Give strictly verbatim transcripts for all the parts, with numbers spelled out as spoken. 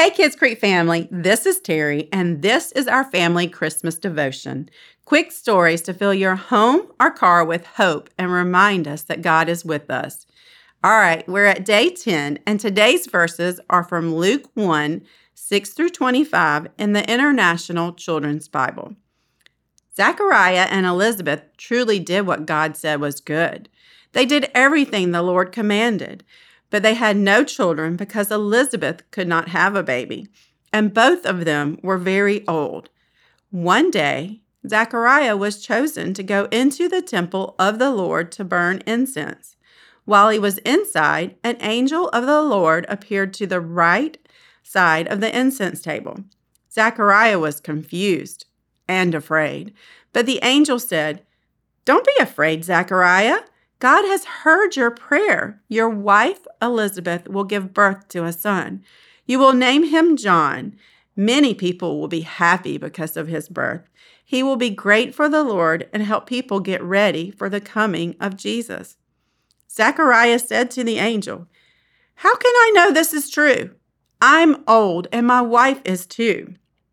Hey, Kids Creek family, this is Terry, and this is our family Christmas devotion. Quick stories to fill your home or car with hope and remind us that God is with us. All right, we're at day ten, and today's verses are from Luke one, six through twenty-five in the International Children's Bible. Zechariah and Elizabeth truly did what God said was good. They did everything the Lord commanded. But they had no children because Elizabeth could not have a baby, and both of them were very old. One day, Zechariah was chosen to go into the temple of the Lord to burn incense. While he was inside, an angel of the Lord appeared to the right side of the incense table. Zechariah was confused and afraid, but the angel said, "Don't be afraid, Zechariah. God has heard your prayer. Your wife, Elizabeth, will give birth to a son. You will name him John. Many people will be happy because of his birth. He will be great for the Lord and help people get ready for the coming of Jesus." Zechariah said to the angel, "How can I know this is true? I'm old and my wife is too."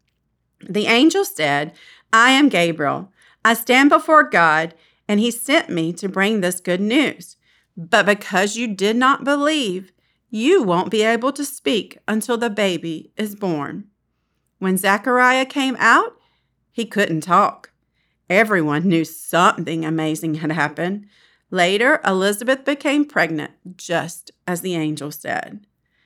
The angel said, "I am Gabriel. I stand before God, and he sent me to bring this good news. But because you did not believe, you won't be able to speak until the baby is born." When Zechariah came out, he couldn't talk. Everyone knew something amazing had happened. Later, Elizabeth became pregnant, just as the angel said.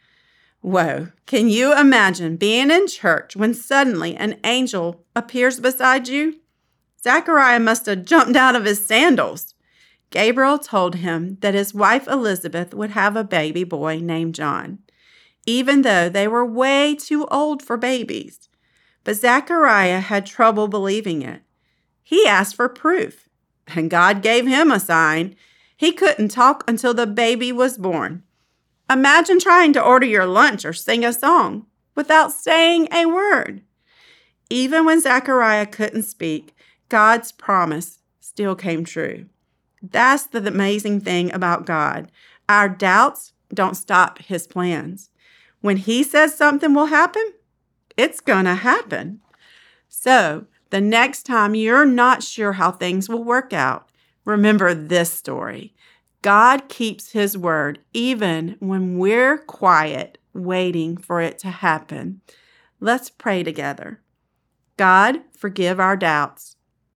Whoa, can you imagine being in church when suddenly an angel appears beside you? Zechariah must have jumped out of his sandals. Gabriel told him that his wife Elizabeth would have a baby boy named John, even though they were way too old for babies. But Zechariah had trouble believing it. He asked for proof, and God gave him a sign. He couldn't talk until the baby was born. Imagine trying to order your lunch or sing a song without saying a word. Even when Zechariah couldn't speak, God's promise still came true. That's the amazing thing about God. Our doubts don't stop his plans. When he says something will happen, it's going to happen. So, the next time you're not sure how things will work out, remember this story. God keeps his word even when we're quiet, waiting for it to happen. Let's pray together. God, forgive our doubts.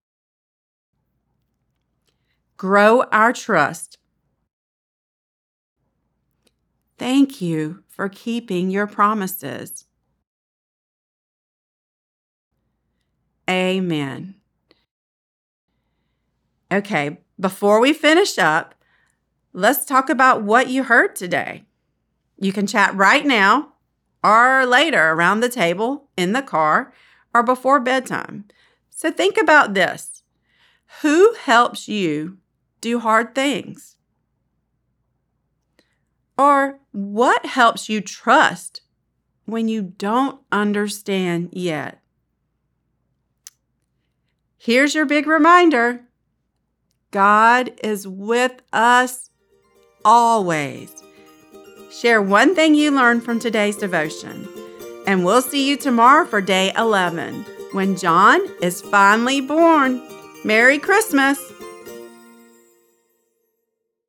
Grow our trust. Thank you for keeping your promises. Amen. Okay, before we finish up, let's talk about what you heard today. You can chat right now or later around the table, in the car, or before bedtime. So think about this. Who helps you do hard things? Or what helps you trust when you don't understand yet? Here's your big reminder. God is with us always. Share one thing you learned from today's devotion. And we'll see you tomorrow for day eleven, when John is finally born. Merry Christmas!